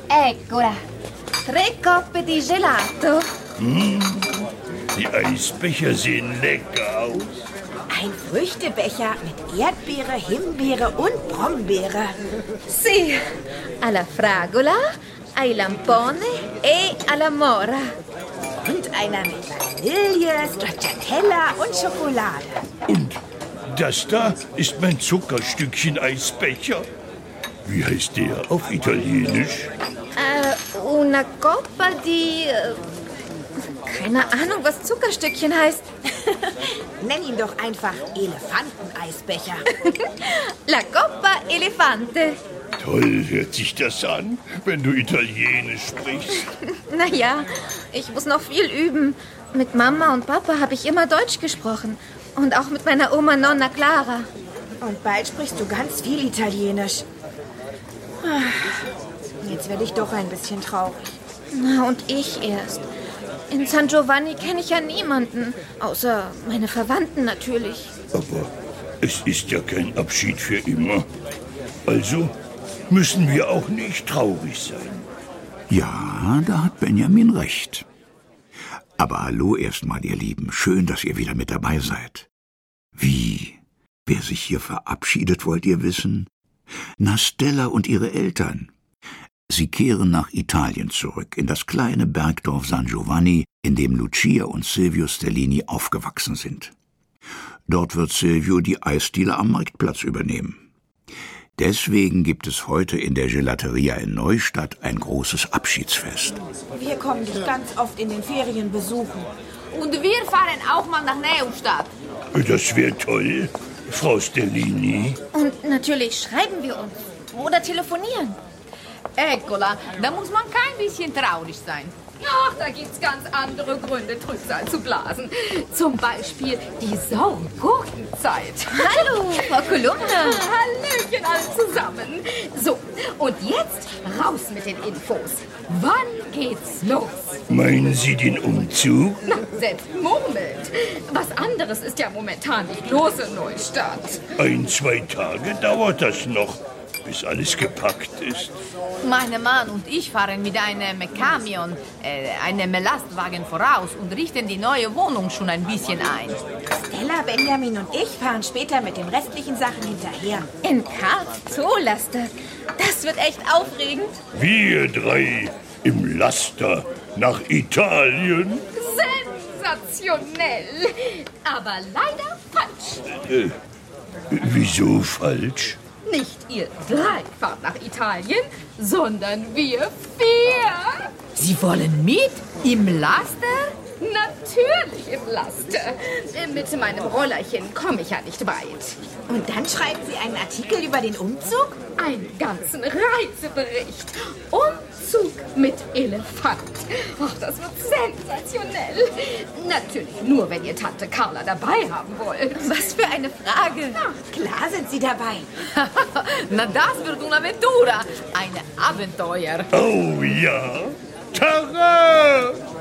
Eccola. 3 coppe di gelato. Die Eisbecher sehen lecker aus. Ein Früchtebecher mit Erdbeere, Himbeere und Brombeere. Sì, alla fragola, ai lampone e alla mora. Und einer mit Vanille, Stracciatella und Schokolade. Und das da ist mein Zuckerstückchen-Eisbecher. Wie heißt der auf Italienisch? Una coppa di... keine Ahnung, was Zuckerstückchen heißt. Nenn ihn doch einfach Elefanteneisbecher. La coppa elefante. Toll hört sich das an, wenn du Italienisch sprichst. Naja, ich muss noch viel üben. Mit Mama und Papa habe ich immer Deutsch gesprochen. Und auch mit meiner Oma Nonna Clara. Und bald sprichst du ganz viel Italienisch. Jetzt werde ich doch ein bisschen traurig. Na, und ich erst. In San Giovanni kenne ich ja niemanden. Außer meine Verwandten natürlich. Aber es ist ja kein Abschied für immer. Also müssen wir auch nicht traurig sein. Ja, da hat Benjamin recht. Aber hallo erstmal, ihr Lieben. Schön, dass ihr wieder mit dabei seid. Wie? Wer sich hier verabschiedet, wollt ihr wissen? Na, Stella und ihre Eltern. Sie kehren nach Italien zurück, in das kleine Bergdorf San Giovanni, in dem Lucia und Silvio Stellini aufgewachsen sind. Dort wird Silvio die Eisdiele am Marktplatz übernehmen. Deswegen gibt es heute in der Gelateria in Neustadt ein großes Abschiedsfest. Wir kommen dich ganz oft in den Ferien besuchen. Und wir fahren auch mal nach Neustadt. Das wäre toll, Frau Stellini. Und natürlich schreiben wir uns. Oder telefonieren. Eccola, da muss man kein bisschen traurig sein. Ach, da gibt's ganz andere Gründe, Trübsal zu blasen. Zum Beispiel die sauren Gurkenzeit. Hallo, Frau Kolumna. Hallöchen alle zusammen. So, und jetzt raus mit den Infos. Wann geht's los? Meinen Sie den Umzug? Na, selbst murmelt. Was anderes ist ja momentan nicht los in Neustadt. 1-2 Tage dauert das noch, bis alles gepackt ist. Mein Mann und ich fahren mit einem Camion, einem Lastwagen voraus und richten die neue Wohnung schon ein bisschen ein. Stella, Benjamin und ich fahren später mit den restlichen Sachen hinterher. In Kart-Zoolaster. Das wird echt aufregend. Wir 3 im Laster nach Italien. Sensationell. Aber leider falsch. Wieso falsch? Nicht ihr 3 fahrt nach Italien, sondern wir 4. Sie wollen mit? Im Laster? Natürlich im Laster. Mit meinem Rollerchen komme ich ja nicht weit. Und dann schreiben Sie einen Artikel über den Umzug? Einen ganzen Reisebericht. Umzug mit Elefant. Ach, das wird sensationell. Natürlich nur, wenn ihr Tante Carla dabei haben wollt. Was für eine Frage. Klar sind Sie dabei. Na, das wird una Aventura. Ein Abenteuer. Oh ja, Tara!